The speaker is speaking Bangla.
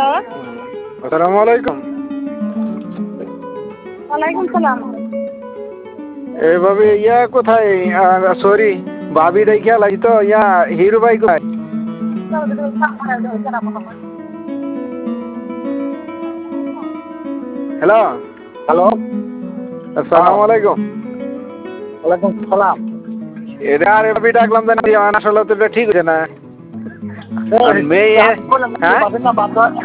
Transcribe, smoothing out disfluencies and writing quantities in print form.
হ্যালো, আসসালামু আলাইকুম। ওয়ালাইকুম সালাম। এভাবে কোথায়? সরি, ভাবি রেখে লাই তো হিরু ভাই কোথায়? হ্যালো, হ্যালো, আসসালামু আলাইকুম। ওয়ালাইকুম সালাম। এটা আর ভাবি ডাকলাম যে আসলে তো এটা ঠিক হচ্ছে না। মেয়ে, হ্যাঁ? পাবেন না বাদ